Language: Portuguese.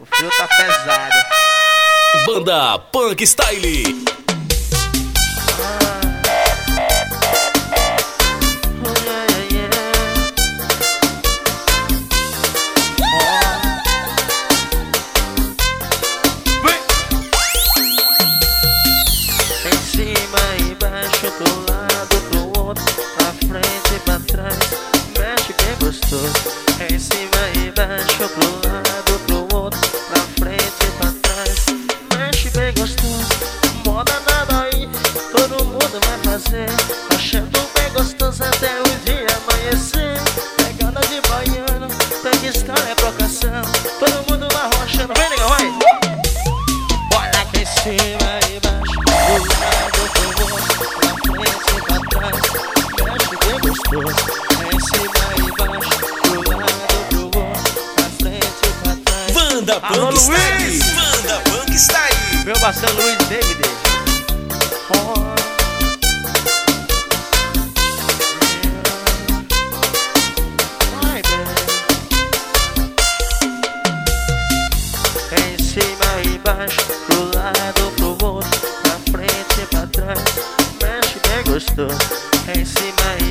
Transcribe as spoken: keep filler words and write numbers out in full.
O frio tá pesado. Banda Punk Style. Pro lado, pro outro, pra frente e pra trás, mexe bem gostoso. Em cima e embaixo, pro lado, pro outro, pra frente e pra trás, mexe bem gostoso. Moda nada aí, todo mundo vai fazer, achando bem gostoso até o dia amanhecer. Pegada de baiano, pega história, é trocação, todo mundo vai rochando, vem nega, vai! Olha aqui em cima e embaixo, pro lado, pro outro, em cima e embaixo, pro lado, pro outro, pra frente e pra trás. Banda Punk Style. Banda Punk Style. Meu parceiro Luiz David. Oh. Em cima e embaixo, pro lado, pro outro, pra frente e pra trás, mexe bem gostoso. Em cima e